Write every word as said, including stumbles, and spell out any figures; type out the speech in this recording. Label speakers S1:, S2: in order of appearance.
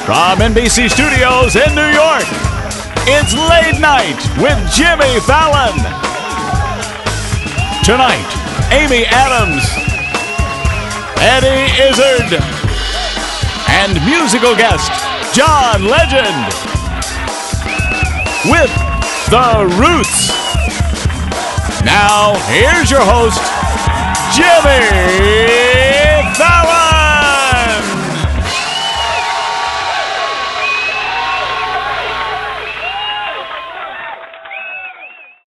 S1: From N B C Studios in New York, it's Late Night with Jimmy Fallon. Tonight, Amy Adams, Eddie Izzard, and musical guest John Legend with The Roots. Now, here's your host, Jimmy